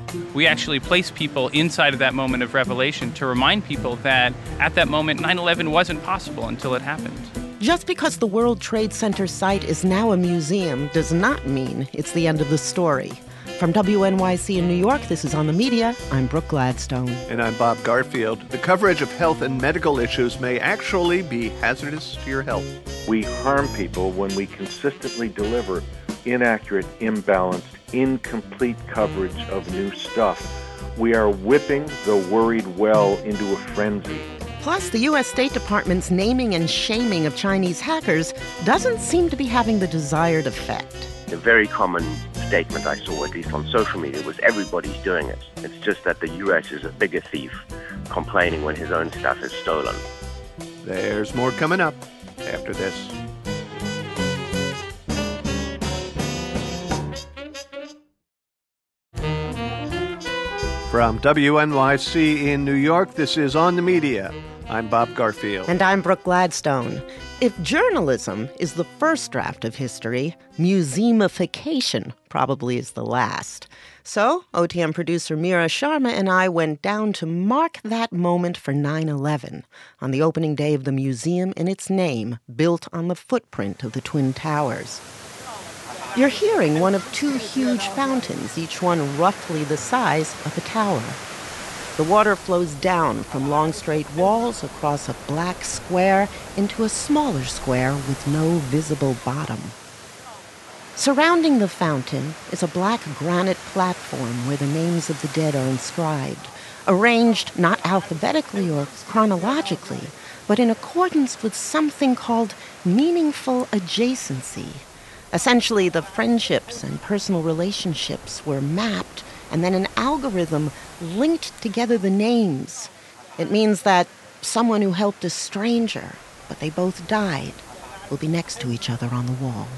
We actually place people inside of that moment of revelation to remind people that at that moment, 9/11 wasn't possible until it happened. Just because the World Trade Center site is now a museum does not mean it's the end of the story. From WNYC in New York, this is On the Media. I'm Brooke Gladstone. And I'm Bob Garfield. The coverage of health and medical issues may actually be hazardous to your health. We harm people when we consistently deliver inaccurate, imbalanced, incomplete coverage of new stuff. We are whipping the worried well into a frenzy. Plus, the U.S. State Department's naming and shaming of Chinese hackers doesn't seem to be having the desired effect. A very common statement I saw, at least on social media, was everybody's doing it. It's just that the U.S. is a bigger thief, complaining when his own stuff is stolen. There's more coming up after this. From WNYC in New York, this is On the Media. I'm Bob Garfield. And I'm Brooke Gladstone. If journalism is the first draft of history, museumification probably is the last. So, OTM producer Mira Sharma and I went down to mark that moment for 9/11 on the opening day of the museum in its name, built on the footprint of the Twin Towers. You're hearing one of two huge fountains, each one roughly the size of a tower. The water flows down from long straight walls across a black square into a smaller square with no visible bottom. Surrounding the fountain is a black granite platform where the names of the dead are inscribed, arranged not alphabetically or chronologically, but in accordance with something called meaningful adjacency. Essentially, the friendships and personal relationships were mapped, and then an algorithm linked together the names. It means that someone who helped a stranger, but they both died, will be next to each other on the wall.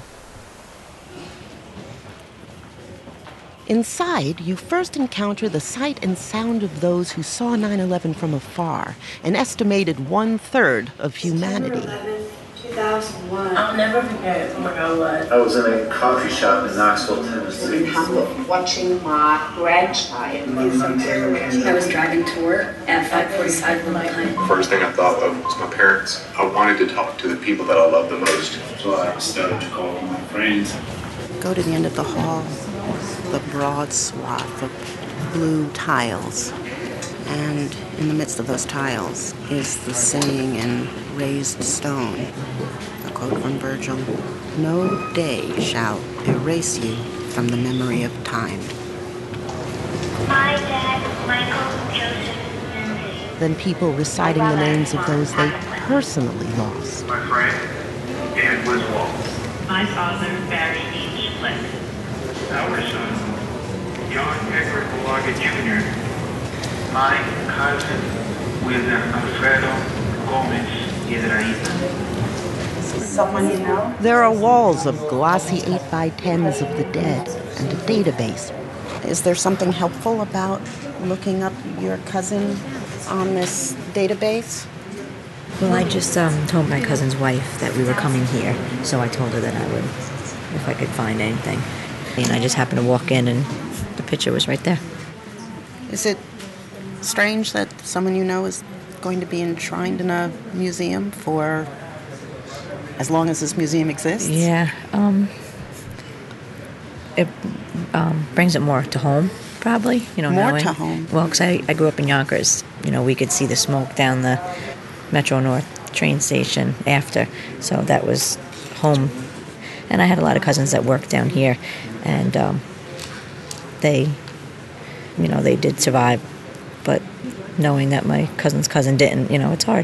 Inside, you first encounter the sight and sound of those who saw 9/11 from afar, an estimated 1/3 of humanity. 2001. I'll never forget it. Oh my God, what? I was in a coffee shop in Knoxville, Tennessee. In Hamburg, watching my grandchild. I was driving to work at 5:45 in the night. First thing I thought of was my parents. I wanted to talk to the people that I love the most. So I started to call my friends. Go to the end of the hall, the broad swath of blue tiles. And in the midst of those tiles is the saying in raised stone, a quote from Virgil, "No day shall erase you from the memory of time." My dad, Michael Joseph Lindsay. Then people reciting the names of those they personally lost. My friend, Dan Wiswall. My father, Barry H. Flick. Our son, John Edward Malaga Jr. My cousin, William Alfredo Gomez Piedrahita. Someone you know? There are walls of glossy 8x10s of the dead and a database. Is there something helpful about looking up your cousin on this database? Well, I just told my cousin's wife that we were coming here, so I told her that I would, if I could find anything. And I just happened to walk in, and the picture was right there. Is it strange that someone you know is going to be enshrined in a museum for as long as this museum exists? Yeah. It brings it more to home, probably. You know, more knowing, to home? Well, because I grew up in Yonkers. You know, we could see the smoke down the Metro North train station after. So that was home. And I had a lot of cousins that worked down here. And they did survive. But knowing that my cousin's cousin didn't, it's hard.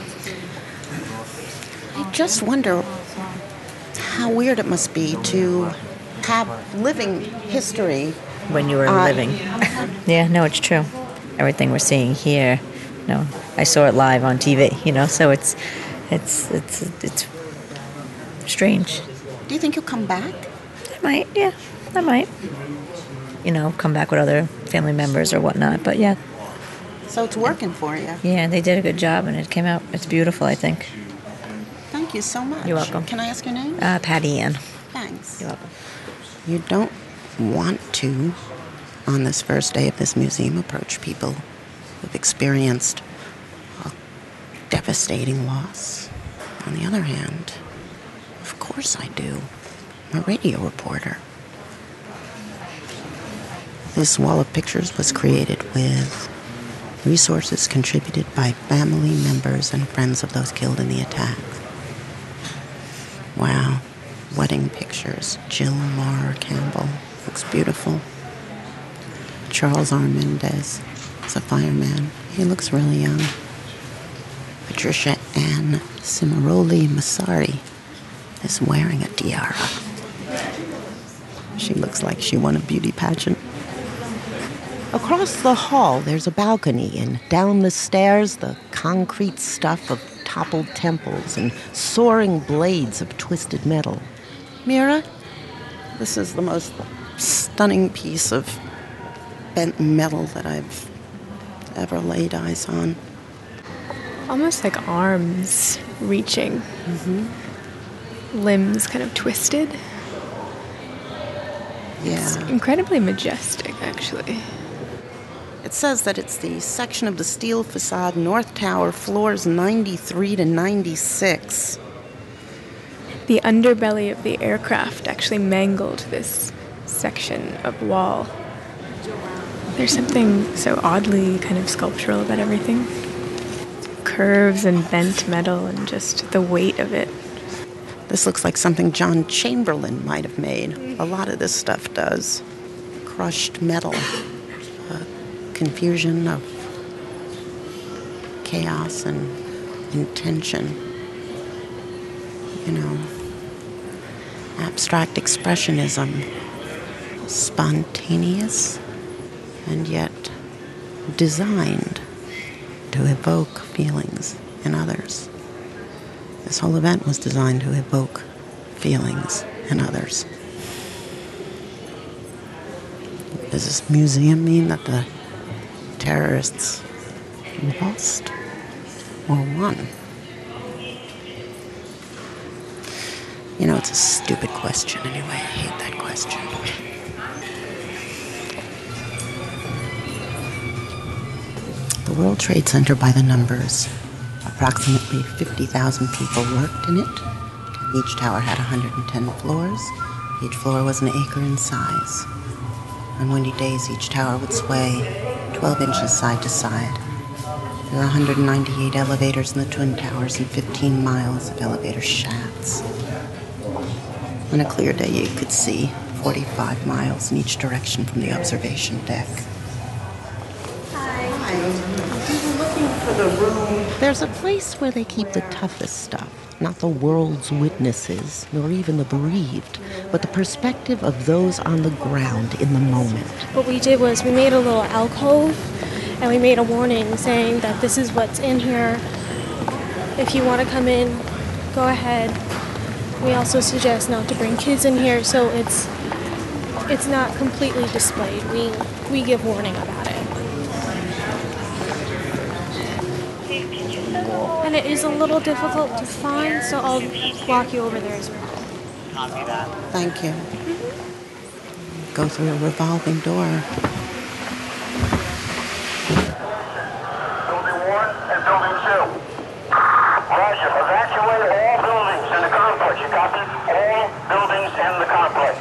I just wonder how weird it must be to have living history. When you were living. Yeah, no, it's true. Everything we're seeing here, I saw it live on TV, so it's strange. Do you think you'll come back? I might, yeah, I might. Come back with other family members or whatnot, but yeah. So it's working for you. Yeah, they did a good job, and it came out. It's beautiful, I think. Thank you so much. You're welcome. Can I ask your name? Patty Ann. Thanks. You're welcome. You don't want to, on this first day of this museum, approach people who've experienced a devastating loss. On the other hand, of course I do. I'm a radio reporter. This wall of pictures was created with resources contributed by family members and friends of those killed in the attack. Wow. Wedding pictures. Jill Laura Campbell. Looks beautiful. Charles R. Mendez is a fireman. He looks really young. Patricia Ann Cimaroli Massari is wearing a tiara. She looks like she won a beauty pageant. Across the hall, there's a balcony, and down the stairs, the concrete stuff of toppled temples and soaring blades of twisted metal. Mira, this is the most stunning piece of bent metal that I've ever laid eyes on. Almost like arms reaching. Mm-hmm. Limbs kind of twisted. Yeah. It's incredibly majestic, actually. It says that it's the section of the steel facade North Tower, floors 93 to 96. The underbelly of the aircraft actually mangled this section of wall. There's something so oddly kind of sculptural about everything. Curves and bent metal and just the weight of it. This looks like something John Chamberlain might have made. A lot of this stuff does. Crushed metal. Confusion of chaos and intention. You know, abstract expressionism. Spontaneous and yet designed to evoke feelings in others. This whole event was designed to evoke feelings in others. Does this museum mean that the terrorists lost or won? You know, it's a stupid question anyway. I hate that question. The World Trade Center by the numbers. Approximately 50,000 people worked in it. Each tower had 110 floors. Each floor was an acre in size. On windy days, each tower would sway 12 inches side to side. There were 198 elevators in the Twin Towers and 15 miles of elevator shafts. On a clear day, you could see 45 miles in each direction from the observation deck. Hi. We were looking for the room. There's a place where they keep the toughest stuff. Not the world's witnesses, nor even the bereaved, but the perspective of those on the ground in the moment. What we did was we made a little alcove, and we made a warning saying that this is what's in here. If you want to come in, go ahead. We also suggest not to bring kids in here, so it's not completely displayed. We give warning about it. And it is a little difficult to find, so I'll walk you over there as well. Copy that. Thank you. Mm-hmm. Go through a revolving door. Building 1 and Building 2. Roger. Evacuate all buildings in the complex. You copy? All buildings in the complex.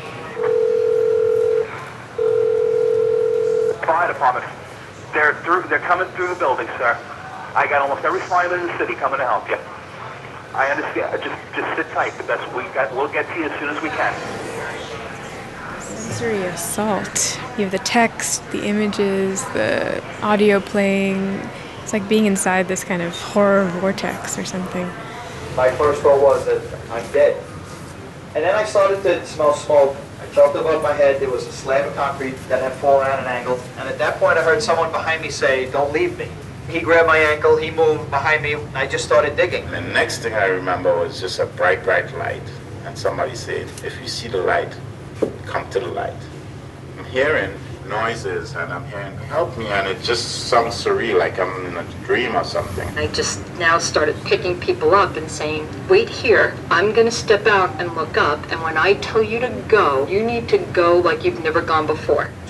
Fire department. They're coming through the building, sir. I got almost every fireman in the city coming to help you. I understand. Just sit tight. The best we'll get to you as soon as we can. Sensory assault. You have the text, the images, the audio playing. It's like being inside this kind of horror vortex or something. My first thought was that I'm dead. And then I started to smell smoke. I felt above my head there was a slab of concrete that had fallen at an angle. And at that point I heard someone behind me say, "Don't leave me." He grabbed my ankle, he moved behind me, and I just started digging. The next thing I remember was just a bright, bright light. And somebody said, "If you see the light, come to the light." I'm hearing noises and I'm hearing, "Help me," and it just sounds surreal, like I'm in a dream or something. I just now started picking people up and saying, "Wait here, I'm gonna step out and look up, and when I tell you to go, you need to go like you've never gone before."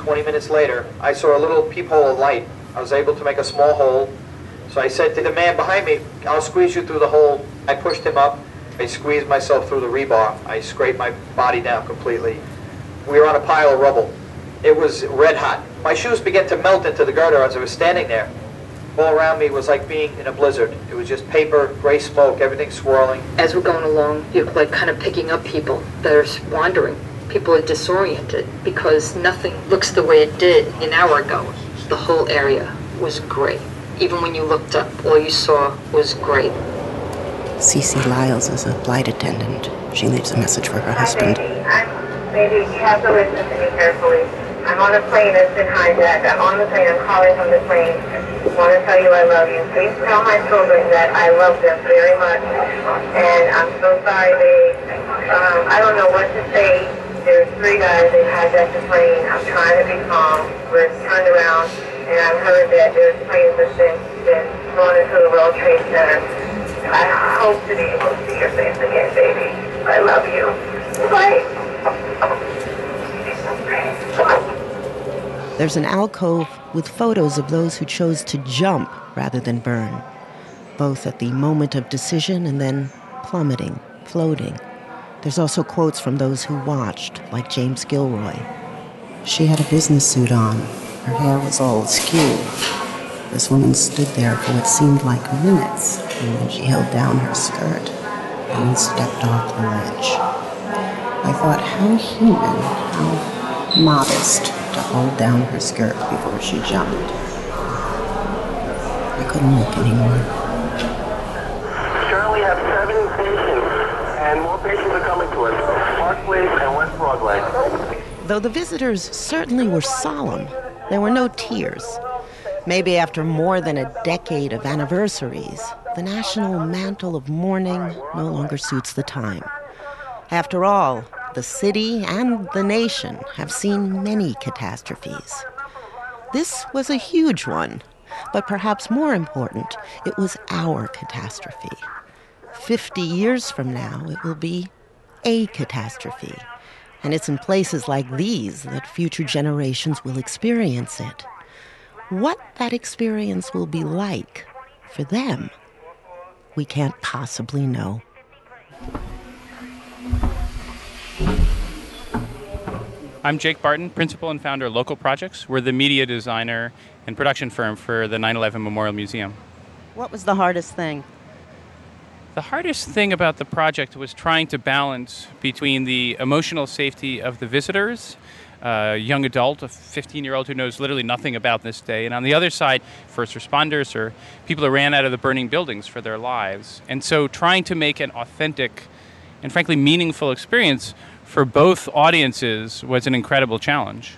20 minutes later, I saw a little peephole of light. I was able to make a small hole. So I said to the man behind me, I'll squeeze you through the hole. I pushed him up. I squeezed myself through the rebar. I scraped my body down completely. We were on a pile of rubble. It was red hot. My shoes began to melt into the girder as I was standing there. All around me was like being in a blizzard. It was just paper, gray smoke, everything swirling. As we're going along, you're like kind of picking up people that are wandering. People are disoriented because nothing looks the way it did an hour ago. The whole area was gray. Even when you looked up, all you saw was gray. Cece Lyles is a flight attendant. She leaves a message for her husband. Baby, you have to listen to me carefully. I'm on a plane that's been hijacked. I'm on the plane. I'm calling from the plane. I want to tell you I love you. Please tell my children that I love them very much. And I'm so sorry, babe. I don't know what to say. There's 3 guys. They hijacked the plane. I'm trying to be calm. We're turned around, and I've heard that there's planes that's been flown into the World Trade Center. I hope to be able to see your face again, baby. I love you. Bye. There's an alcove with photos of those who chose to jump rather than burn, both at the moment of decision and then plummeting, floating. There's also quotes from those who watched, like James Gilroy. She had a business suit on. Her hair was all askew. This woman stood there for what seemed like minutes, and then she held down her skirt and stepped off the ledge. I thought, how human, how modest to hold down her skirt before she jumped. I couldn't look anymore. Currently have 7 patients, and more patients are coming to us. Park Place and West Broadway. Though the visitors certainly were solemn, there were no tears. Maybe after more than a decade of anniversaries, the national mantle of mourning no longer suits the time. After all, the city and the nation have seen many catastrophes. This was a huge one, but perhaps more important, it was our catastrophe. 50 years from now, it will be a catastrophe. And it's in places like these that future generations will experience it. What that experience will be like for them, we can't possibly know. I'm Jake Barton, principal and founder of Local Projects. We're the media designer and production firm for the 9/11 Memorial Museum. What was the hardest thing? The hardest thing about the project was trying to balance between the emotional safety of the visitors, a young adult, a 15-year-old who knows literally nothing about this day, and on the other side, first responders or people who ran out of the burning buildings for their lives. And so trying to make an authentic and frankly meaningful experience for both audiences was an incredible challenge.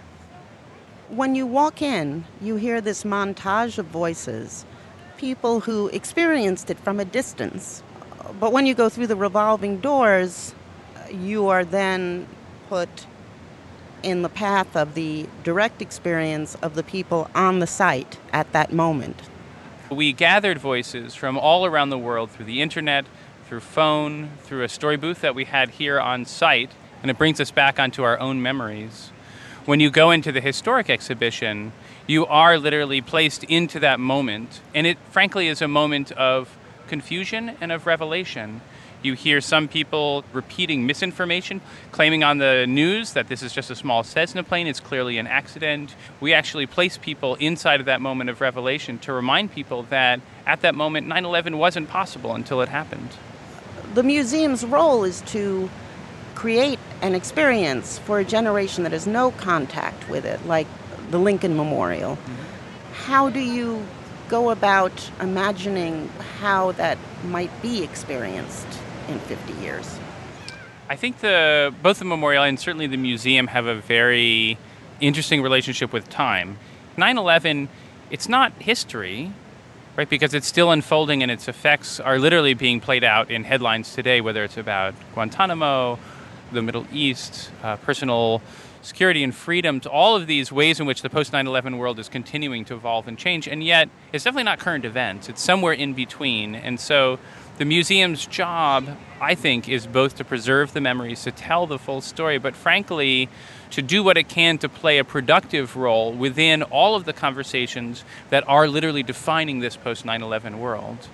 When you walk in, you hear this montage of voices, people who experienced it from a distance. But when you go through the revolving doors, you are then put in the path of the direct experience of the people on the site at that moment. We gathered voices from all around the world through the internet, through phone, through a story booth that we had here on site, and it brings us back onto our own memories. When you go into the historic exhibition, you are literally placed into that moment, and it frankly is a moment of confusion and of revelation. You hear some people repeating misinformation, claiming on the news that this is just a small Cessna plane, it's clearly an accident. We actually place people inside of that moment of revelation to remind people that at that moment 9/11 wasn't possible until it happened. The museum's role is to create an experience for a generation that has no contact with it, like the Lincoln Memorial. Mm-hmm. How do you go about imagining how that might be experienced in 50 years? I think both the memorial and certainly the museum have a very interesting relationship with time. 9/11, it's not history, right? Because it's still unfolding and its effects are literally being played out in headlines today, whether it's about Guantanamo, the Middle East, personal security and freedom, to all of these ways in which the post-9/11 world is continuing to evolve and change. And yet, it's definitely not current events. It's somewhere in between. And so The museum's job, I think, is both to preserve the memories, to tell the full story, but frankly, to do what it can to play a productive role within all of the conversations that are literally defining this post-9/11 world.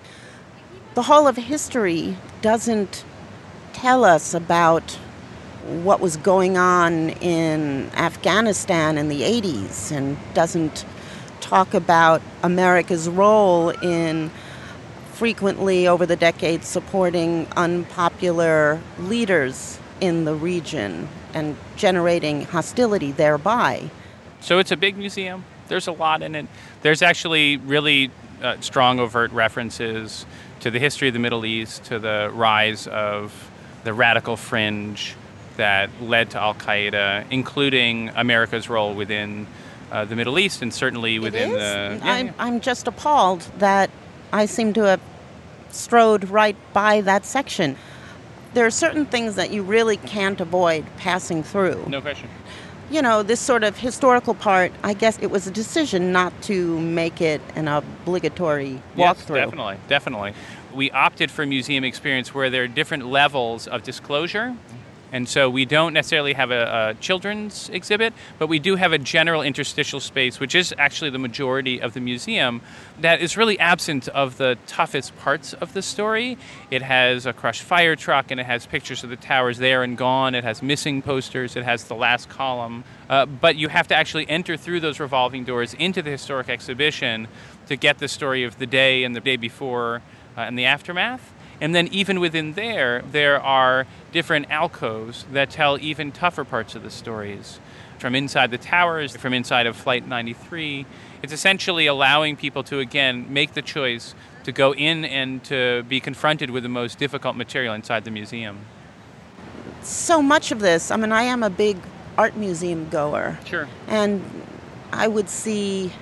The Hall of History doesn't tell us about what was going on in Afghanistan in the 80s and doesn't talk about America's role in frequently over the decades supporting unpopular leaders in the region and generating hostility thereby. So it's a big museum. There's a lot in it. There's actually really strong overt references to the history of the Middle East, to the rise of the radical fringe that led to Al-Qaeda, including America's role within the Middle East and certainly within the... I'm just appalled that I seem to have strode right by that section. There are certain things that you really can't avoid passing through. No question. You know, this sort of historical part, I guess it was a decision not to make it an obligatory walkthrough. Yes, definitely. We opted for a museum experience where there are different levels of disclosure. And so we don't necessarily have a children's exhibit, but we do have a general interstitial space, which is actually the majority of the museum, that is really absent of the toughest parts of the story. It has a crushed fire truck, and it has pictures of the towers there and gone. It has missing posters. It has the last column. But you have to actually enter through those revolving doors into the historic exhibition to get the story of the day and the day before and the aftermath. And then even within there are different alcoves that tell even tougher parts of the stories. From inside the towers, from inside of Flight 93, it's essentially allowing people to, again, make the choice to go in and to be confronted with the most difficult material inside the museum. So much of this, I mean, I am a big art museum goer. Sure. And I would see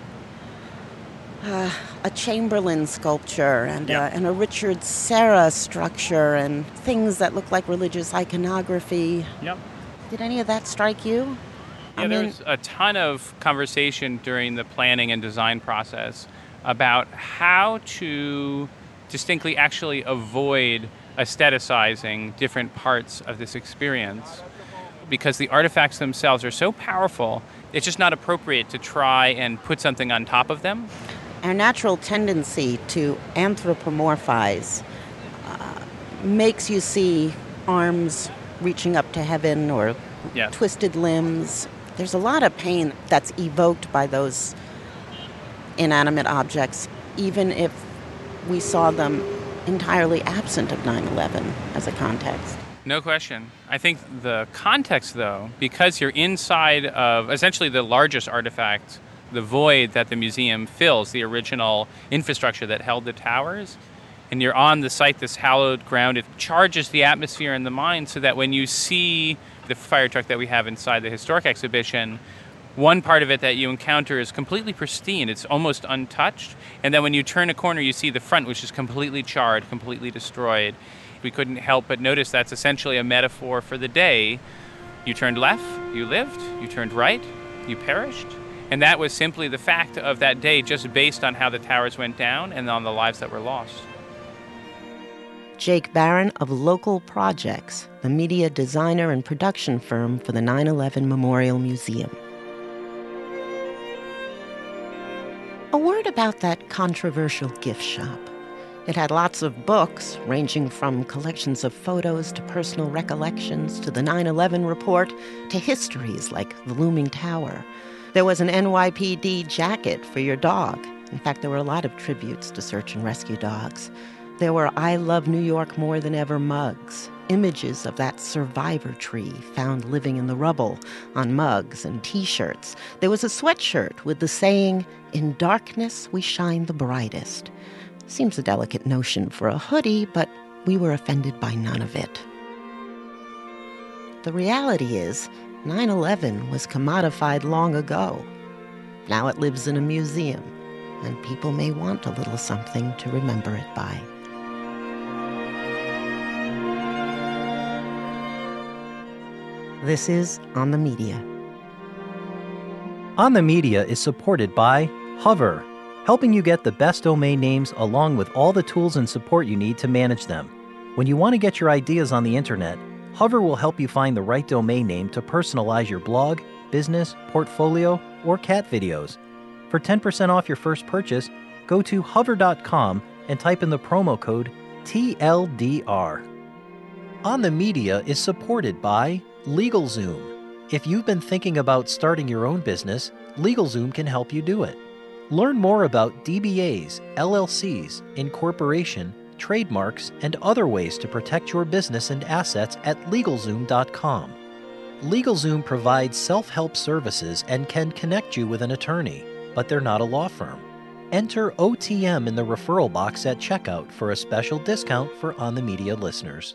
a Chamberlain sculpture and a Richard Serra structure and things that look like religious iconography. Yep. Did any of that strike you? Yeah, there was a ton of conversation during the planning and design process about how to distinctly actually avoid aestheticizing different parts of this experience. Because the artifacts themselves are so powerful, it's just not appropriate to try and put something on top of them. Our natural tendency to anthropomorphize makes you see arms reaching up to heaven or twisted limbs. There's a lot of pain that's evoked by those inanimate objects, even if we saw them entirely absent of 9/11 as a context. No question. I think the context, though, because you're inside of essentially the largest artifact, the void that the museum fills, the original infrastructure that held the towers, and you're on the site, this hallowed ground, it charges the atmosphere in the mind so that when you see the fire truck that we have inside the historic exhibition, one part of it that you encounter is completely pristine. It's almost untouched. And then when you turn a corner, you see the front, which is completely charred, completely destroyed. We couldn't help but notice that's essentially a metaphor for the day. You turned left, you lived. You turned right, you perished. And that was simply the fact of that day, just based on how the towers went down and on the lives that were lost. Jake Barron of Local Projects, the media designer and production firm for the 9/11 Memorial Museum. A word about that controversial gift shop. It had lots of books, ranging from collections of photos to personal recollections to the 9/11 report to histories like the Looming Tower. There was an NYPD jacket for your dog. In fact, there were a lot of tributes to search and rescue dogs. There were I Love New York More Than Ever mugs, images of that survivor tree found living in the rubble on mugs and T-shirts. There was a sweatshirt with the saying, "In darkness we shine the brightest." Seems a delicate notion for a hoodie, but we were offended by none of it. The reality is, 9/11 was commodified long ago. Now it lives in a museum, and people may want a little something to remember it by. This is On the Media. On the Media is supported by Hover. helping you get the best domain names along with all the tools and support you need to manage them. When you want to get your ideas on the internet, Hover will help you find the right domain name to personalize your blog, business, portfolio, or cat videos. For 10% off your first purchase, go to hover.com and type in the promo code TLDR. On the Media is supported by LegalZoom. If you've been thinking about starting your own business, LegalZoom can help you do it. Learn more about DBAs, LLCs, incorporation, trademarks, and other ways to protect your business and assets at LegalZoom.com. LegalZoom provides self-help services and can connect you with an attorney, but they're not a law firm. Enter OTM in the referral box at checkout for a special discount for On the Media listeners.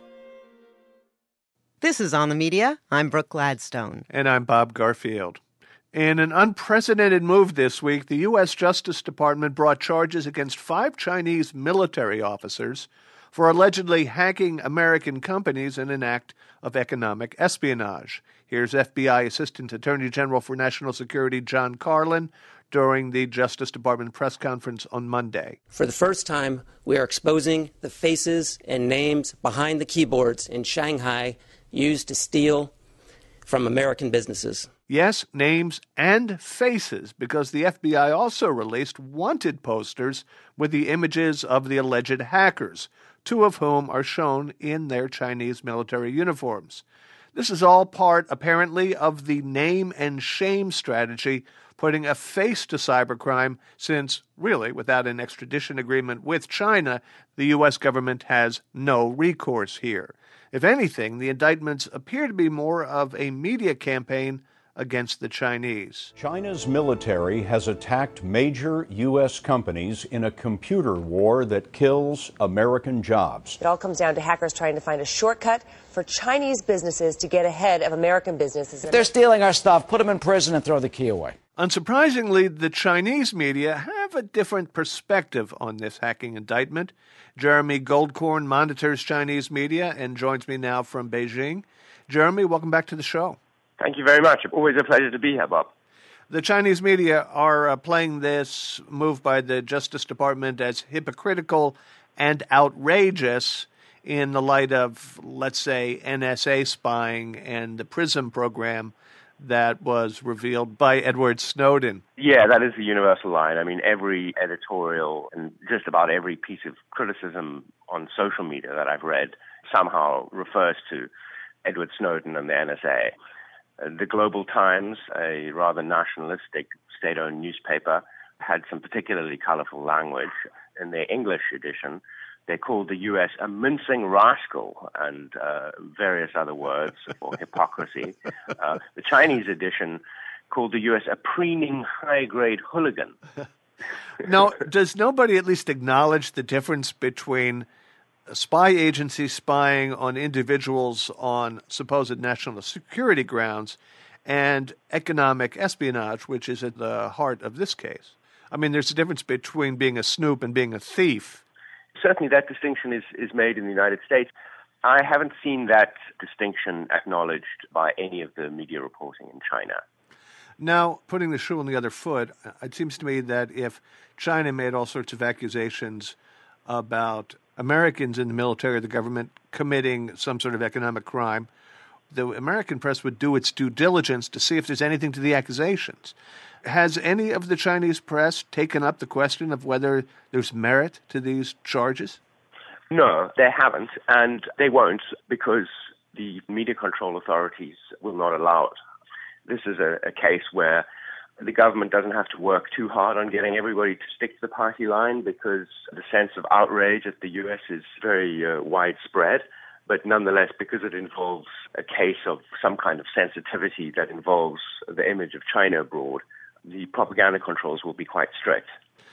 This is On the Media. I'm Brooke Gladstone. And I'm Bob Garfield. In an unprecedented move this week, the U.S. Justice Department brought charges against 5 Chinese military officers for allegedly hacking American companies in an act of economic espionage. Here's FBI Assistant Attorney General for National Security John Carlin during the Justice Department press conference on Monday. For the first time, we are exposing the faces and names behind the keyboards in Shanghai used to steal from American businesses. Yes, names and faces, because the FBI also released wanted posters with the images of the alleged hackers, 2 of whom are shown in their Chinese military uniforms. This is all part, apparently, of the name and shame strategy, putting a face to cybercrime, since, really, without an extradition agreement with China, the U.S. government has no recourse here. If anything, the indictments appear to be more of a media campaign against the Chinese. China's military has attacked major U.S. companies in a computer war that kills American jobs. It all comes down to hackers trying to find a shortcut for Chinese businesses to get ahead of American businesses. If they're stealing our stuff, put them in prison and throw the key away. Unsurprisingly, the Chinese media have a different perspective on this hacking indictment. Jeremy Goldkorn monitors Chinese media and joins me now from Beijing. Jeremy, welcome back to the show. Thank you very much. Always a pleasure to be here, Bob. The Chinese media are playing this move by the Justice Department as hypocritical and outrageous in the light of, let's say, NSA spying and the PRISM program that was revealed by Edward Snowden. Yeah, that is the universal line. I mean, every editorial and just about every piece of criticism on social media that I've read somehow refers to Edward Snowden and the NSA. The Global Times, a rather nationalistic state-owned newspaper, had some particularly colorful language. In their English edition, they called the U.S. a mincing rascal and various other words for hypocrisy. The Chinese edition called the U.S. a preening high-grade hooligan. Now, does nobody at least acknowledge the difference between a spy agency spying on individuals on supposed national security grounds and economic espionage, which is at the heart of this case? I mean, there's a difference between being a snoop and being a thief. Certainly that distinction is made in the United States. I haven't seen that distinction acknowledged by any of the media reporting in China. Now, putting the shoe on the other foot, it seems to me that if China made all sorts of accusations about Americans in the military or the government committing some sort of economic crime, the American press would do its due diligence to see if there's anything to the accusations. Has any of the Chinese press taken up the question of whether there's merit to these charges? No, they haven't, and they won't, because the media control authorities will not allow it. This is a case where the government doesn't have to work too hard on getting everybody to stick to the party line, because the sense of outrage at the U.S. is very widespread. But nonetheless, because it involves a case of some kind of sensitivity that involves the image of China abroad, the propaganda controls will be quite strict.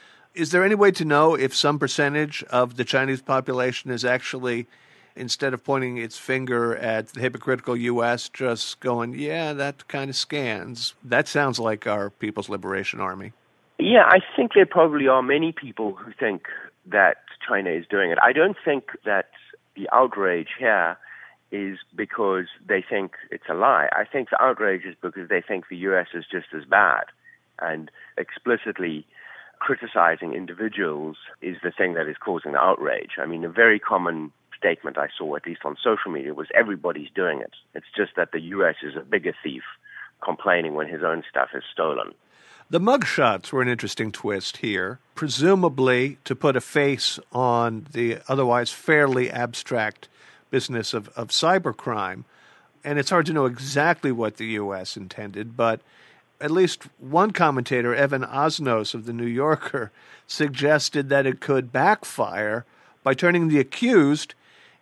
Is there any way to know if some percentage of the Chinese population is actually, instead of pointing its finger at the hypocritical U.S., just going, yeah, that kind of scans? That sounds like our People's Liberation Army. Yeah, I think there probably are many people who think that China is doing it. I don't think that the outrage here is because they think it's a lie. I think the outrage is because they think the U.S. is just as bad and explicitly criticizing individuals is the thing that is causing the outrage. I mean, a very common statement I saw, at least on social media, was everybody's doing it. It's just that the U.S. is a bigger thief, complaining when his own stuff is stolen. The mugshots were an interesting twist here, presumably to put a face on the otherwise fairly abstract business of cybercrime. And it's hard to know exactly what the U.S. intended, but at least one commentator, Evan Osnos of The New Yorker, suggested that it could backfire by turning the accused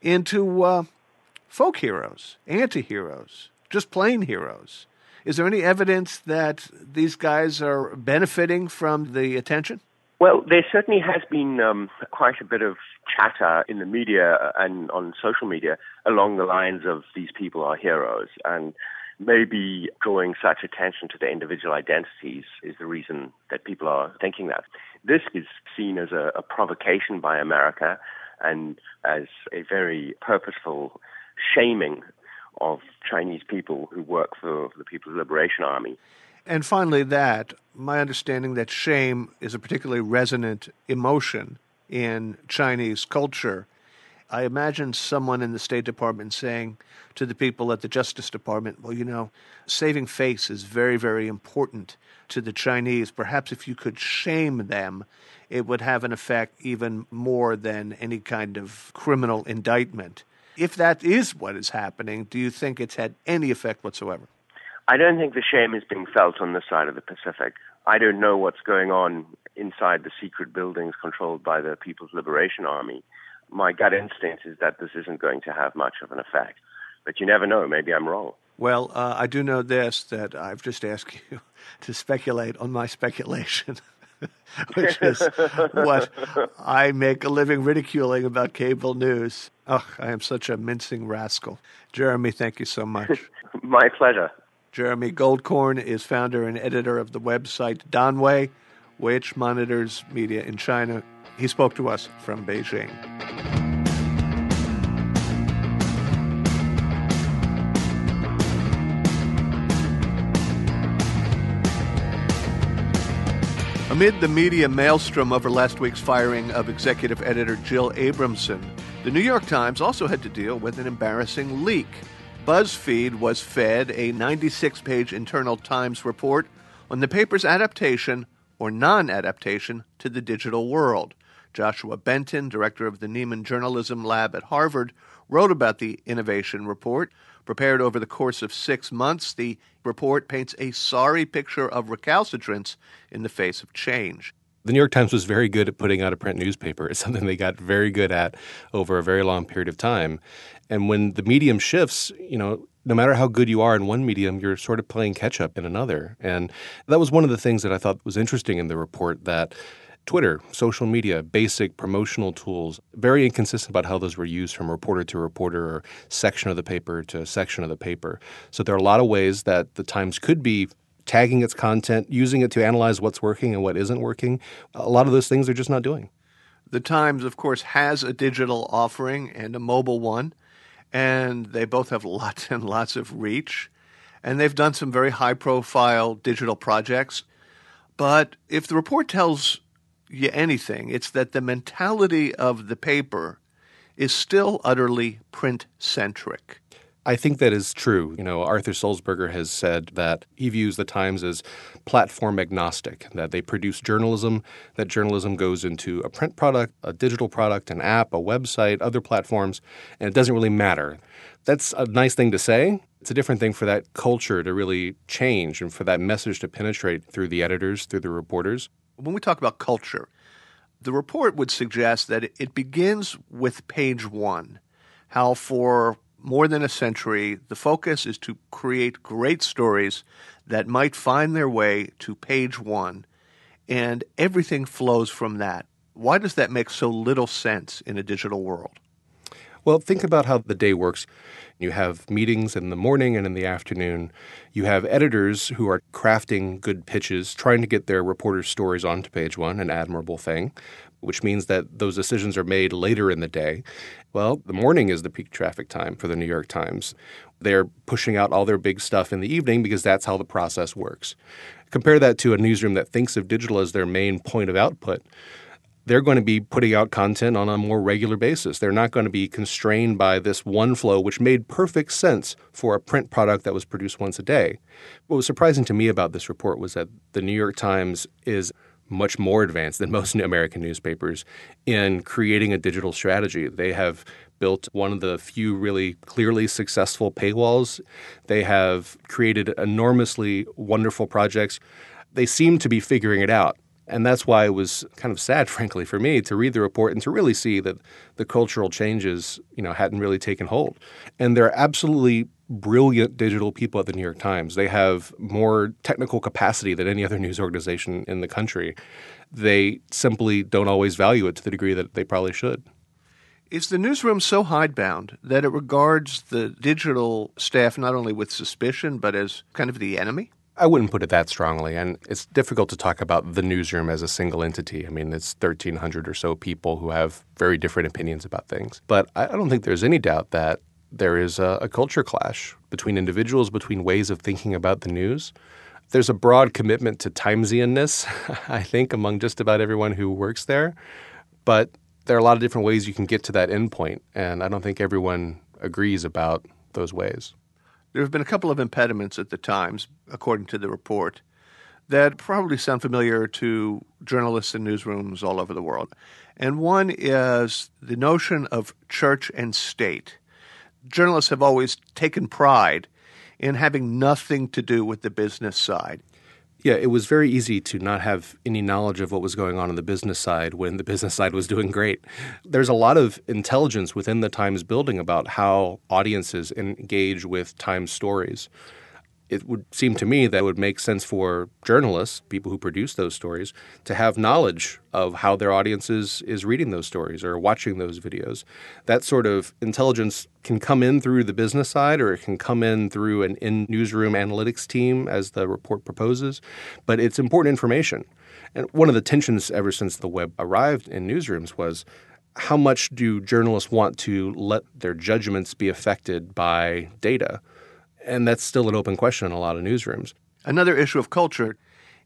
into folk heroes, anti-heroes, just plain heroes. Is there any evidence that these guys are benefiting from the attention? Well, there certainly has been quite a bit of chatter in the media and on social media along the lines of these people are heroes, and maybe drawing such attention to their individual identities is the reason that people are thinking that. This is seen as a provocation by America and as a very purposeful shaming of Chinese people who work for the People's Liberation Army. And finally my understanding that shame is a particularly resonant emotion in Chinese culture. I imagine someone in the State Department saying to the people at the Justice Department, well, saving face is very, very important to the Chinese. Perhaps if you could shame them, it would have an effect even more than any kind of criminal indictment. If that is what is happening, do you think it's had any effect whatsoever? I don't think the shame is being felt on this side of the Pacific. I don't know what's going on inside the secret buildings controlled by the People's Liberation Army. My gut instinct is that this isn't going to have much of an effect. But you never know. Maybe I'm wrong. Well, I do know this, that I've just asked you to speculate on my speculation, which is what I make a living ridiculing about cable news. Oh, I am such a mincing rascal. Jeremy, thank you so much. My pleasure. Jeremy Goldkorn is founder and editor of the website Danwei, which monitors media in China. He spoke to us from Beijing. Amid the media maelstrom over last week's firing of executive editor Jill Abramson, the New York Times also had to deal with an embarrassing leak. BuzzFeed was fed a 96-page internal Times report on the paper's adaptation or non-adaptation to the digital world. Joshua Benton, director of the Nieman Journalism Lab at Harvard, wrote about the innovation report. Prepared over the course of 6 months, the report paints a sorry picture of recalcitrance in the face of change. The New York Times was very good at putting out a print newspaper. It's something they got very good at over a very long period of time. And when the medium shifts, no matter how good you are in one medium, you're sort of playing catch up in another. And that was one of the things that I thought was interesting in the report, that Twitter, social media, basic promotional tools, very inconsistent about how those were used from reporter to reporter or section of the paper to section of the paper. So there are a lot of ways that the Times could be tagging its content, using it to analyze what's working and what isn't working. A lot of those things they're just not doing. The Times, of course, has a digital offering and a mobile one, and they both have lots and lots of reach. And they've done some very high-profile digital projects. But if the report tells you anything, it's that the mentality of the paper is still utterly print-centric. I think that is true. Arthur Sulzberger has said that he views the Times as platform agnostic, that they produce journalism, that journalism goes into a print product, a digital product, an app, a website, other platforms, and it doesn't really matter. That's a nice thing to say. It's a different thing for that culture to really change and for that message to penetrate through the editors, through the reporters. When we talk about culture, the report would suggest that it begins with page one, how for more than a century, the focus is to create great stories that might find their way to page one, and everything flows from that. Why does that make so little sense in a digital world? Well, think about how the day works. You have meetings in the morning and in the afternoon. You have editors who are crafting good pitches, trying to get their reporters' stories onto page one, an admirable thing, which means that those decisions are made later in the day. Well, the morning is the peak traffic time for the New York Times. They're pushing out all their big stuff in the evening because that's how the process works. Compare that to a newsroom that thinks of digital as their main point of output. They're going to be putting out content on a more regular basis. They're not going to be constrained by this one flow, which made perfect sense for a print product that was produced once a day. What was surprising to me about this report was that the New York Times is much more advanced than most American newspapers in creating a digital strategy. They have built one of the few really clearly successful paywalls. They have created enormously wonderful projects. They seem to be figuring it out. And that's why it was kind of sad, frankly, for me to read the report and to really see that the cultural changes, hadn't really taken hold. And they're absolutely brilliant digital people at the New York Times. They have more technical capacity than any other news organization in the country. They simply don't always value it to the degree that they probably should. Is the newsroom so hidebound that it regards the digital staff not only with suspicion but as kind of the enemy? I wouldn't put it that strongly, and it's difficult to talk about the newsroom as a single entity. I mean, it's 1,300 or so people who have very different opinions about things. But I don't think there's any doubt that there is a culture clash between individuals, between ways of thinking about the news. There's a broad commitment to Timesianness, I think, among just about everyone who works there. But there are a lot of different ways you can get to that endpoint, and I don't think everyone agrees about those ways. There have been a couple of impediments at the Times, according to the report, that probably sound familiar to journalists in newsrooms all over the world. And one is the notion of church and state. Journalists have always taken pride in having nothing to do with the business side. Yeah, it was very easy to not have any knowledge of what was going on the business side when the business side was doing great. There's a lot of intelligence within the Times building about how audiences engage with Times stories. It would seem to me that it would make sense for journalists, people who produce those stories, to have knowledge of how their audience is reading those stories or watching those videos. That sort of intelligence can come in through the business side, or it can come in through an in-newsroom analytics team, as the report proposes. But it's important information. And one of the tensions ever since the web arrived in newsrooms was, how much do journalists want to let their judgments be affected by data? And that's still an open question in a lot of newsrooms. Another issue of culture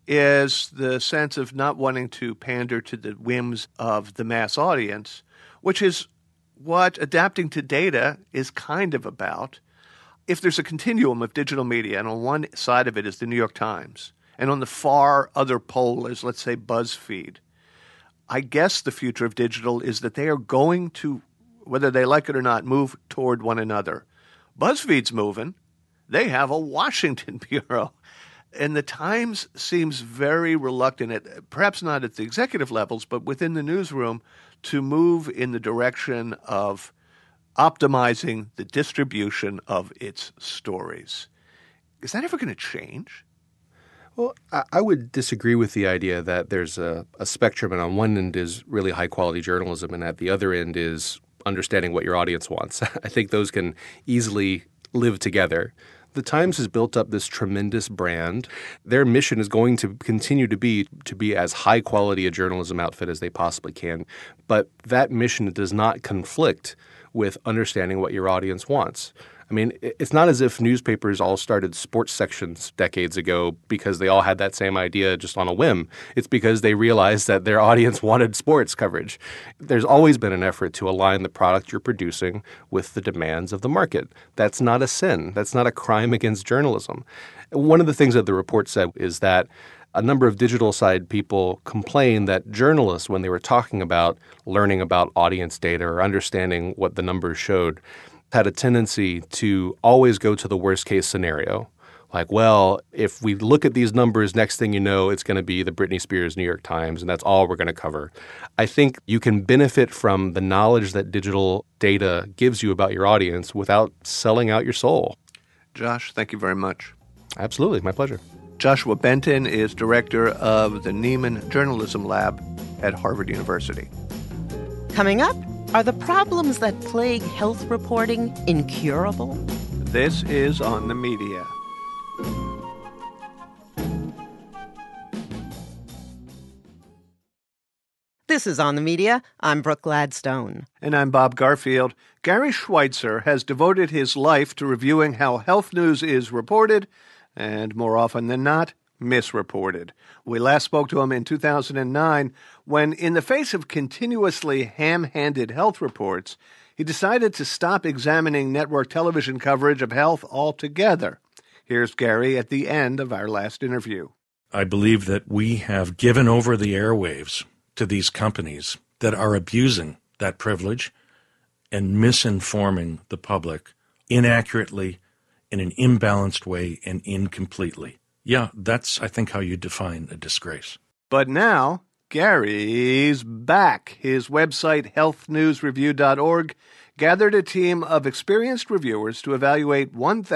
is the sense of not wanting to pander to the whims of the mass audience, which is what adapting to data is kind of about. If there's a continuum of digital media, and on one side of it is the New York Times, and on the far other pole is, let's say, BuzzFeed, I guess the future of digital is that they are going to, whether they like it or not, move toward one another. BuzzFeed's moving. They have a Washington bureau. And the Times seems very reluctant, perhaps not at the executive levels, but within the newsroom, to move in the direction of optimizing the distribution of its stories. Is that ever going to change? Well, I would disagree with the idea that there's a spectrum, and on one end is really high-quality journalism, and at the other end is understanding what your audience wants. I think those can easily live together. The Times has built up this tremendous brand. Their mission is going to continue to be as high quality a journalism outfit as they possibly can. But that mission does not conflict with understanding what your audience wants. I mean, it's not as if newspapers all started sports sections decades ago because they all had that same idea just on a whim. It's because they realized that their audience wanted sports coverage. There's always been an effort to align the product you're producing with the demands of the market. That's not a sin. That's not a crime against journalism. One of the things that the report said is that a number of digital side people complained that journalists, when they were talking about learning about audience data or understanding what the numbers showed, had a tendency to always go to the worst case scenario. Like, well, if we look at these numbers, next thing you know, it's going to be the Britney Spears New York Times, and that's all we're going to cover. I think you can benefit from the knowledge that digital data gives you about your audience without selling out your soul. Josh, thank you very much. Absolutely. My pleasure. Joshua Benton is director of the Nieman Journalism Lab at Harvard University. Coming up, are the problems that plague health reporting incurable? This is On the Media. This is On the Media. I'm Brooke Gladstone. And I'm Bob Garfield. Gary Schweitzer has devoted his life to reviewing how health news is reported, and more often than not, misreported. We last spoke to him in 2009 when, in the face of continuously ham-handed health reports, he decided to stop examining network television coverage of health altogether. Here's Gary at the end of our last interview. I believe that we have given over the airwaves to these companies that are abusing that privilege and misinforming the public inaccurately, in an imbalanced way, and incompletely. Yeah, that's, I think, how you define a disgrace. But now, Gary's back. His website, healthnewsreview.org, gathered a team of experienced reviewers to evaluate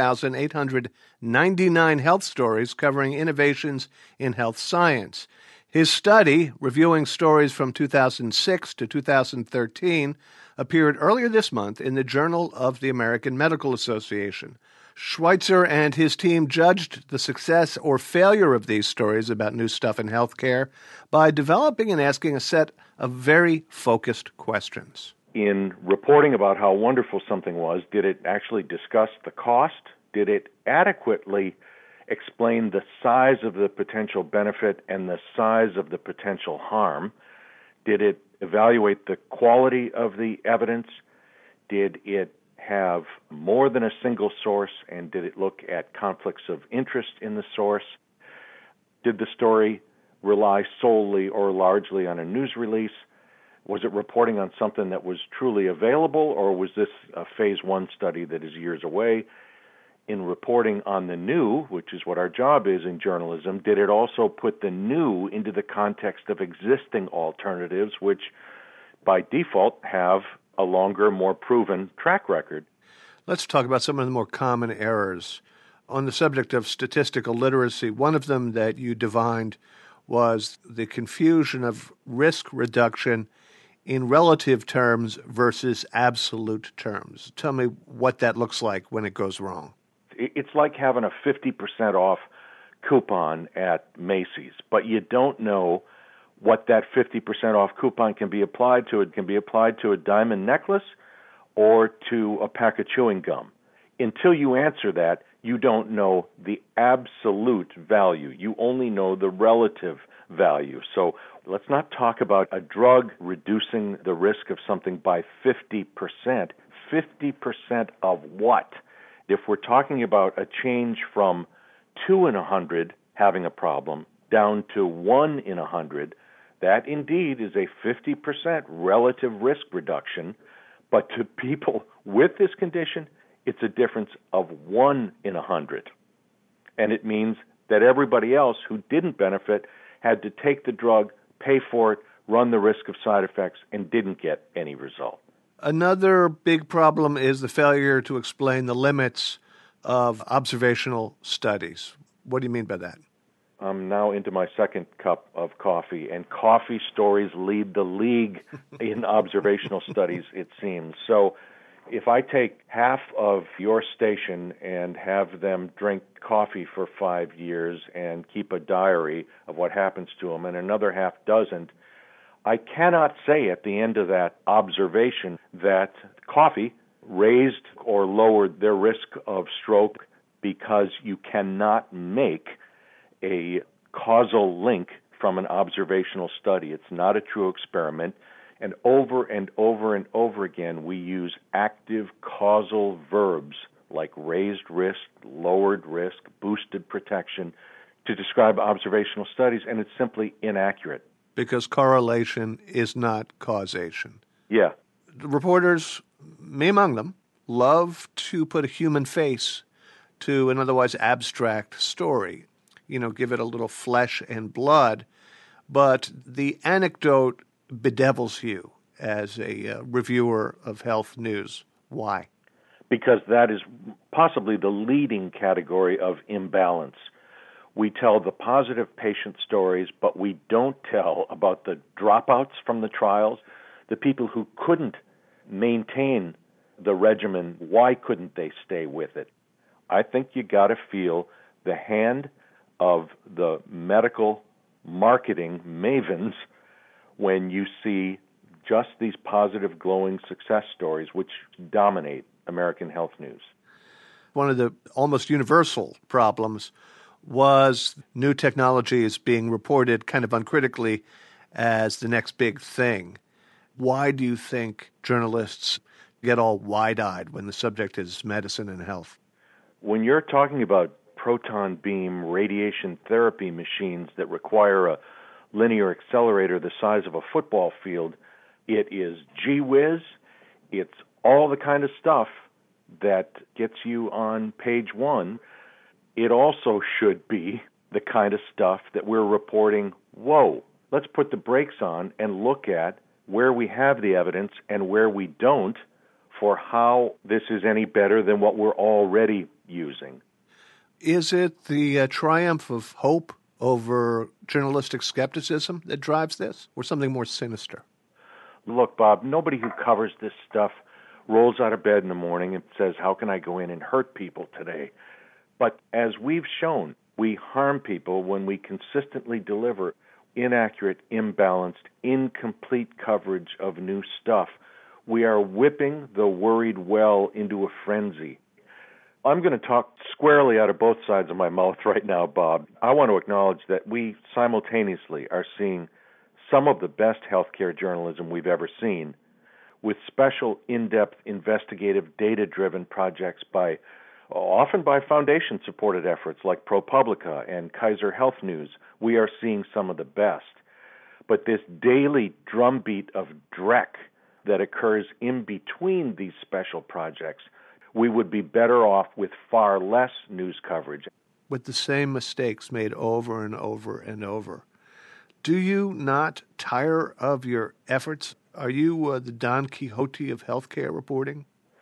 1,899 health stories covering innovations in health science. His study, reviewing stories from 2006 to 2013, appeared earlier this month in the Journal of the American Medical Association. Schweitzer and his team judged the success or failure of these stories about new stuff in healthcare by developing and asking a set of very focused questions. In reporting about how wonderful something was, did it actually discuss the cost? Did it adequately explain the size of the potential benefit and the size of the potential harm? Did it evaluate the quality of the evidence? Did it have more than a single source, and did it look at conflicts of interest in the source? Did the story rely solely or largely on a news release? Was it reporting on something that was truly available, or was this a phase 1 study that is years away? In reporting on the new, which is what our job is in journalism, did it also put the new into the context of existing alternatives, which by default have a longer, more proven track record? Let's talk about some of the more common errors. On the subject of statistical literacy, one of them that you divined was the confusion of risk reduction in relative terms versus absolute terms. Tell me what that looks like when it goes wrong. It's like having a 50% off coupon at Macy's, but you don't know what that 50% off coupon can be applied to. It can be applied to a diamond necklace or to a pack of chewing gum. Until you answer that, you don't know the absolute value. You only know the relative value. So let's not talk about a drug reducing the risk of something by 50%. 50% of what? If we're talking about a change from 2 in 100 having a problem down to 1 in 100, that indeed is a 50% relative risk reduction. But to people with this condition, it's a difference of 1 in 100. And it means that everybody else who didn't benefit had to take the drug, pay for it, run the risk of side effects, and didn't get any result. Another big problem is the failure to explain the limits of observational studies. What do you mean by that? I'm now into my second cup of coffee, and coffee stories lead the league in observational studies, it seems. So if I take half of your station and have them drink coffee for 5 years and keep a diary of what happens to them, and another half doesn't, I cannot say at the end of that observation that coffee raised or lowered their risk of stroke, because you cannot make a causal link from an observational study. It's not a true experiment. And over and over and over again, we use active causal verbs like raised risk, lowered risk, boosted protection to describe observational studies, and it's simply inaccurate. Because correlation is not causation. Yeah. The reporters, me among them, love to put a human face to an otherwise abstract story. You know, give it a little flesh and blood. But the anecdote bedevils you as a reviewer of health news. Why? Because that is possibly the leading category of imbalance. We tell the positive patient stories, but we don't tell about the dropouts from the trials, the people who couldn't maintain the regimen. Why couldn't they stay with it? I think you got to feel the hand of the medical marketing mavens when you see just these positive, glowing success stories which dominate American health news. One of the almost universal problems was new technologies being reported kind of uncritically as the next big thing. Why do you think journalists get all wide-eyed when the subject is medicine and health? When you're talking about proton beam radiation therapy machines that require a linear accelerator the size of a football field, it is gee whiz. It's all the kind of stuff that gets you on page one. It also should be the kind of stuff that we're reporting, whoa, let's put the brakes on and look at where we have the evidence and where we don't for how this is any better than what we're already using. Is it the triumph of hope over journalistic skepticism that drives this, or something more sinister? Look, Bob, nobody who covers this stuff rolls out of bed in the morning and says, how can I go in and hurt people today? But as we've shown, we harm people when we consistently deliver inaccurate, imbalanced, incomplete coverage of new stuff. We are whipping the worried well into a frenzy. I'm going to talk squarely out of both sides of my mouth right now, Bob. I want to acknowledge that we simultaneously are seeing some of the best healthcare journalism we've ever seen, with special, in-depth, investigative, data-driven projects often by foundation-supported efforts like ProPublica and Kaiser Health News. We are seeing some of the best. But this daily drumbeat of dreck that occurs in between these special projects, we would be better off with far less news coverage. With the same mistakes made over and over and over. Do you not tire of your efforts? Are you the Don Quixote of healthcare reporting?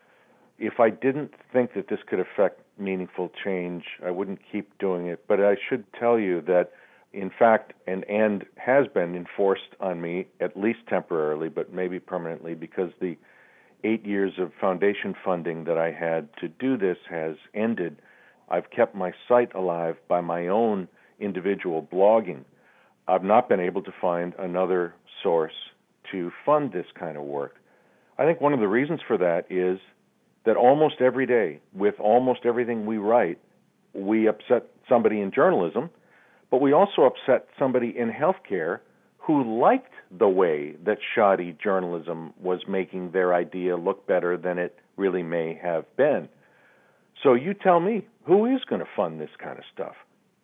If I didn't think that this could affect meaningful change, I wouldn't keep doing it. But I should tell you that, in fact, and has been enforced on me, at least temporarily, but maybe permanently, because the 8 years of foundation funding that I had to do this has ended. I've kept my site alive by my own individual blogging. I've not been able to find another source to fund this kind of work. I think one of the reasons for that is that almost every day, with almost everything we write, we upset somebody in journalism, but we also upset somebody in healthcare who liked the way that shoddy journalism was making their idea look better than it really may have been. So you tell me, who is going to fund this kind of stuff?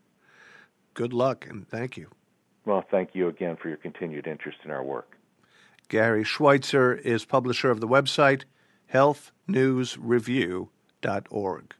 Good luck, and thank you. Well, thank you again for your continued interest in our work. Gary Schweitzer is publisher of the website healthnewsreview.org.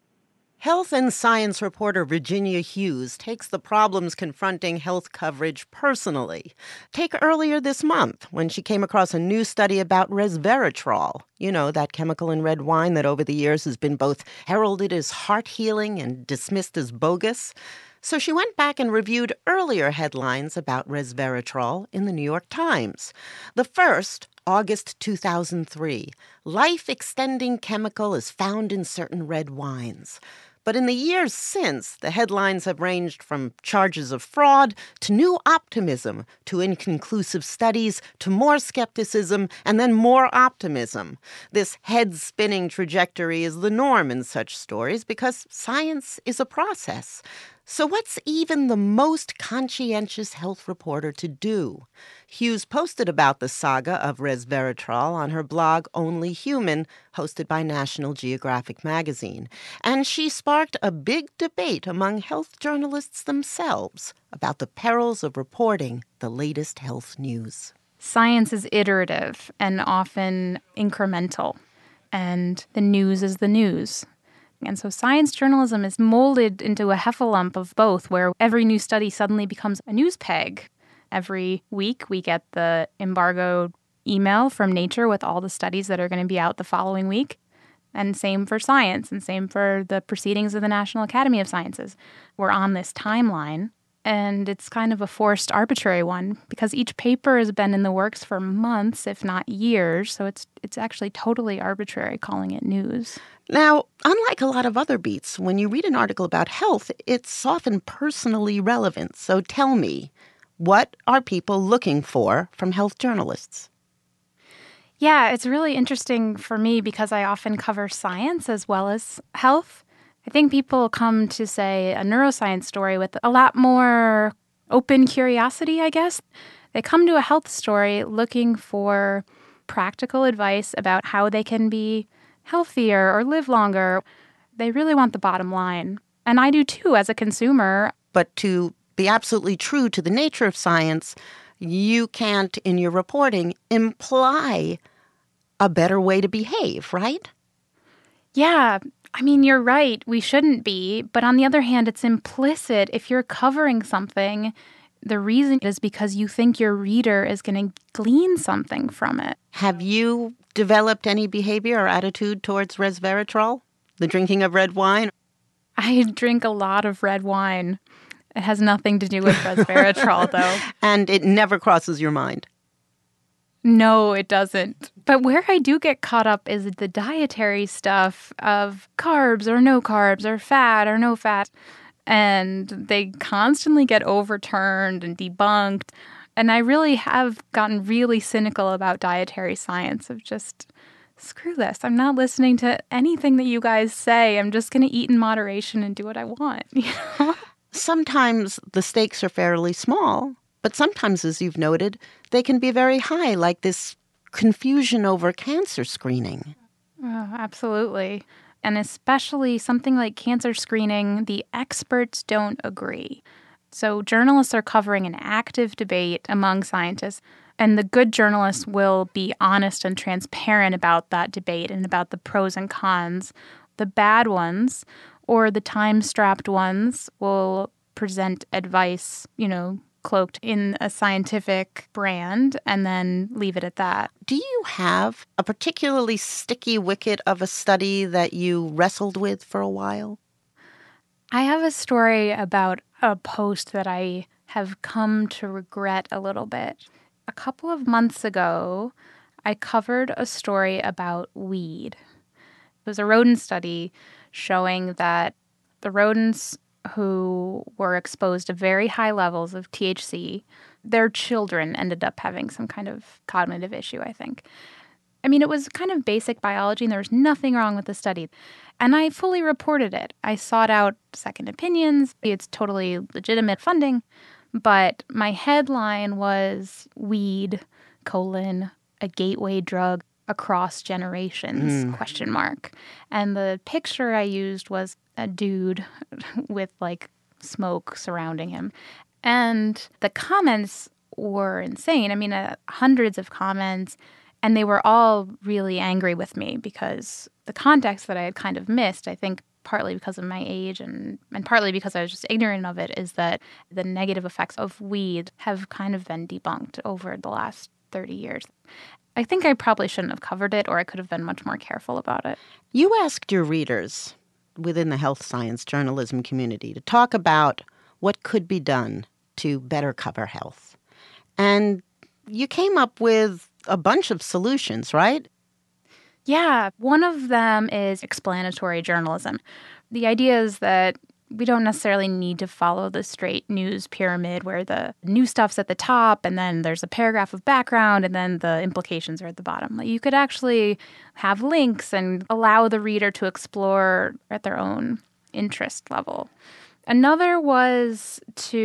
Health and science reporter Virginia Hughes takes the problems confronting health coverage personally. Take earlier this month when she came across a new study about resveratrol, that chemical in red wine that over the years has been both heralded as heart-healing and dismissed as bogus. So she went back and reviewed earlier headlines about resveratrol in the New York Times. The first, August 2003, life-extending chemical is found in certain red wines. But in the years since, the headlines have ranged from charges of fraud to new optimism to inconclusive studies to more skepticism and then more optimism. This head-spinning trajectory is the norm in such stories because science is a process. So what's even the most conscientious health reporter to do? Hughes posted about the saga of resveratrol on her blog Only Human, hosted by National Geographic magazine. And she sparked a big debate among health journalists themselves about the perils of reporting the latest health news. Science is iterative and often incremental, and the news is the news. And so science journalism is molded into a heffalump of both, where every new study suddenly becomes a news peg. Every week we get the embargoed email from Nature with all the studies that are going to be out the following week. And same for science, and same for the proceedings of the National Academy of Sciences. We're on this timeline, and it's kind of a forced, arbitrary one, because each paper has been in the works for months, if not years, so it's actually totally arbitrary calling it news. Now, unlike a lot of other beats, when you read an article about health, it's often personally relevant. So tell me, what are people looking for from health journalists? Yeah, it's really interesting for me because I often cover science as well as health. I think people come to, say, a neuroscience story with a lot more open curiosity, I guess. They come to a health story looking for practical advice about how they can be healthier or live longer. They really want the bottom line. And I do too as a consumer. But to be absolutely true to the nature of science, you can't, in your reporting, imply a better way to behave, right? Yeah, I mean, you're right. We shouldn't be. But on the other hand, it's implicit. If you're covering something, the reason is because you think your reader is going to glean something from it. Have you developed any behavior or attitude towards resveratrol, the drinking of red wine? I drink a lot of red wine. It has nothing to do with resveratrol, though. And it never crosses your mind? No, it doesn't. But where I do get caught up is the dietary stuff of carbs or no carbs or fat or no fat. And they constantly get overturned and debunked. And I really have gotten really cynical about dietary science of just, screw this. I'm not listening to anything that you guys say. I'm just going to eat in moderation and do what I want. You know? Sometimes the stakes are fairly small, but sometimes, as you've noted, they can be very high, like this confusion over cancer screening. Oh, absolutely. And especially something like cancer screening, the experts don't agree. So journalists are covering an active debate among scientists, and the good journalists will be honest and transparent about that debate and about the pros and cons. The bad ones, or the time-strapped ones, will present advice, cloaked in a scientific brand, and then leave it at that. Do you have a particularly sticky wicket of a study that you wrestled with for a while? I have a story about a post that I have come to regret a little bit. A couple of months ago, I covered a story about weed. It was a rodent study showing that the rodents who were exposed to very high levels of THC, their children ended up having some kind of cognitive issue, I think. I mean, it was kind of basic biology, and there was nothing wrong with the study. And I fully reported it. I sought out second opinions. It's totally legitimate funding. But my headline was weed, a gateway drug across generations, ? And the picture I used was a dude with smoke surrounding him. And the comments were insane. I mean, hundreds of comments, and they were all really angry with me because the context that I had kind of missed, I think partly because of my age and partly because I was just ignorant of it, is that the negative effects of weed have kind of been debunked over the last 30 years. I think I probably shouldn't have covered it, or I could have been much more careful about it. You asked your readers within the health science journalism community to talk about what could be done to better cover health. And you came up with a bunch of solutions, right? Yeah, one of them is explanatory journalism. The idea is that we don't necessarily need to follow the straight news pyramid where the new stuff's at the top and then there's a paragraph of background and then the implications are at the bottom. You could actually have links and allow the reader to explore at their own interest level. Another was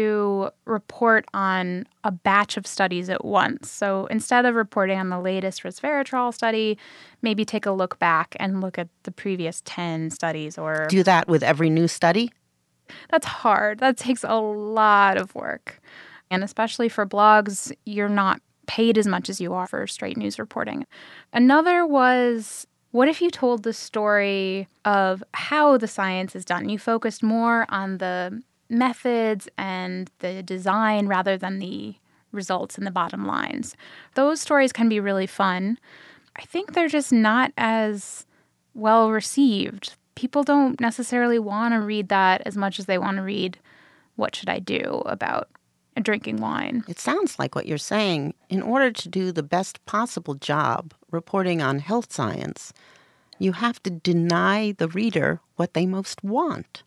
to report on a batch of studies at once. So instead of reporting on the latest resveratrol study, maybe take a look back and look at the previous 10 studies. Or do that with every new study? That's hard. That takes a lot of work. And especially for blogs, you're not paid as much as you are for straight news reporting. Another was, what if you told the story of how the science is done? You focused more on the methods and the design rather than the results and the bottom lines. Those stories can be really fun. I think they're just not as well received. People don't necessarily want to read that as much as they want to read what should I do about drinking wine. It sounds like what you're saying. In order to do the best possible job reporting on health science, you have to deny the reader what they most want.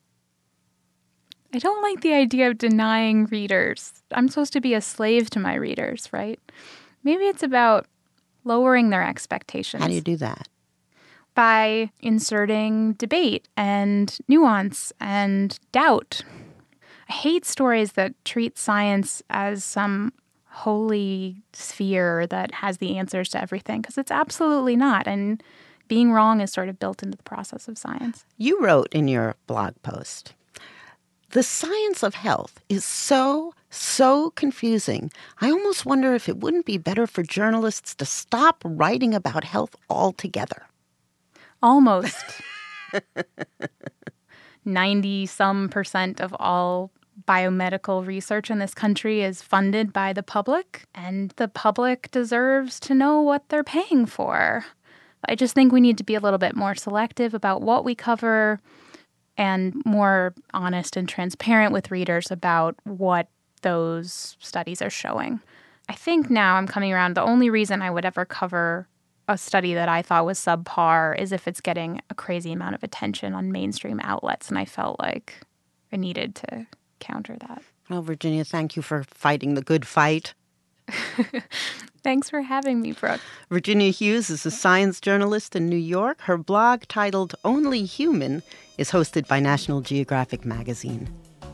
I don't like the idea of denying readers. I'm supposed to be a slave to my readers, right? Maybe it's about lowering their expectations. How do you do that? by inserting debate and nuance and doubt. I hate stories that treat science as some holy sphere that has the answers to everything, because it's absolutely not. And being wrong is sort of built into the process of science. You wrote in your blog post, "The science of health is so confusing. I almost wonder if it wouldn't be better for journalists to stop writing about health altogether." Almost. 90% of all biomedical research in this country is funded by the public, and the public deserves to know what they're paying for. I just think we need to be a little bit more selective about what we cover and more honest and transparent with readers about what those studies are showing. I think now I'm coming around. The only reason I would ever cover a study that I thought was subpar is if it's getting a crazy amount of attention on mainstream outlets, and I felt like I needed to counter that. Well, Virginia, thank you for fighting the good fight. Thanks for having me, Brooke. Virginia Hughes is a science journalist in New York. Her blog, titled Only Human, is hosted by National Geographic magazine.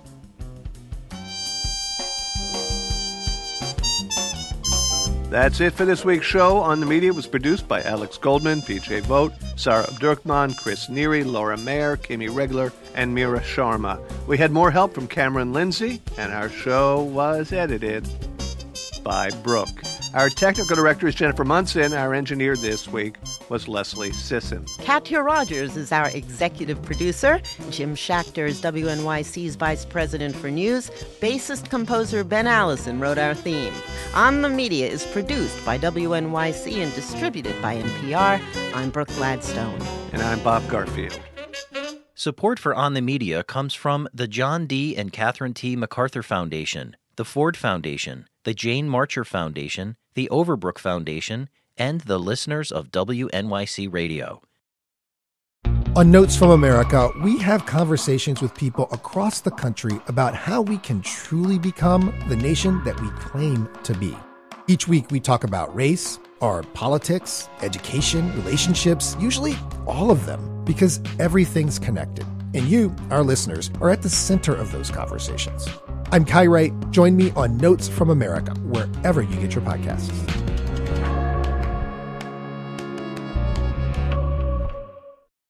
That's it for this week's show. On the Media was produced by Alex Goldman, PJ Vogt, Sarah Abdurrahman, Chris Neary, Laura Mayer, Kimmy Regler, and Mira Sharma. We had more help from Cameron Lindsay, and our show was edited by Brooke. Our technical director is Jennifer Munson. Our engineer this week was Leslie Sisson. Katya Rogers is our executive producer. Jim Schachter is WNYC's vice president for news. Bassist-composer Ben Allison wrote our theme. On the Media is produced by WNYC and distributed by NPR. I'm Brooke Gladstone. And I'm Bob Garfield. Support for On the Media comes from the John D. and Catherine T. MacArthur Foundation, the Ford Foundation, the Jane Marcher Foundation, the Overbrook Foundation, and the listeners of WNYC Radio. On Notes from America, we have conversations with people across the country about how we can truly become the nation that we claim to be. Each week we talk about race, our politics, education, relationships, usually all of them, because everything's connected. And you, our listeners, are at the center of those conversations. I'm Kai Wright. Join me on Notes from America, wherever you get your podcasts.